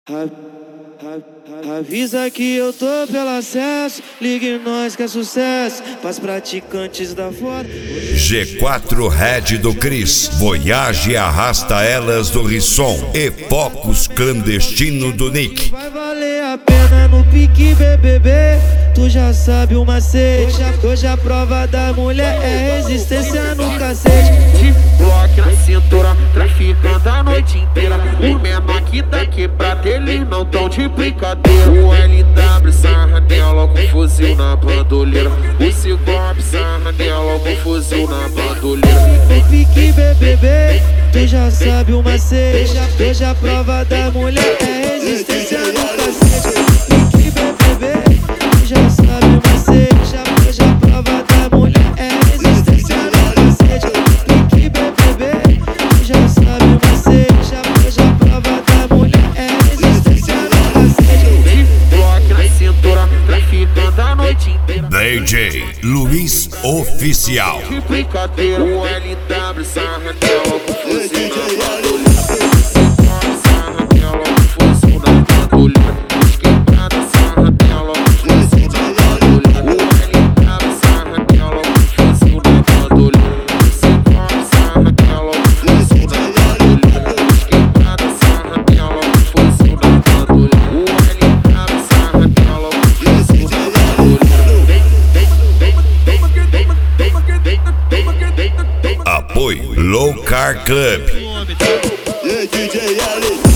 Avisa que eu tô pelo acesso, ligue nós que é sucesso, pras praticantes da foda. G4 Red do Cris, Voyage arrasta elas do Risson e Focus clandestino do Nick. Vai valer a pena no pique BBB, tu já sabe o macete. Hoje a prova da mulher é resistência no cacete. De bloco na cintura, traficando a noite inteira. O menor que tá quebrado, eles não tão de brincadeira. O LW sarra nela com fuzil na bandoleira. O Ciclope sarra nela com fuzil na bandoleira. No pique BBB, tu já sabe o macete. Hoje a prova da mulher é resistência no cacete. Pique BBB, tu já sabe o macete. Hoje a prova da mulher é resistência no cacete. Pique BBB, tu já sabe o macete. Hoje a prova da mulher é resistência no cacete. De bloco na cintura, traficando a noite inteira. DJ Luiz Oficial. De brincadeira, o LW sarra nela com fuzil na bandoleira. O Ciclope sarra nela com fuzil na bandoleira. Os quebrados sarra nela com fuzil na bandoleira. O LW sarra nela com fuzil na bandoleira. O Ciclope sarra nela com fuzil na bandoleira. Os quebrados sarra nela com fuzil na bandoleira. O LW sarra nela com fuzil na bandoleira. Apoio Low Car Club. DJ Ali.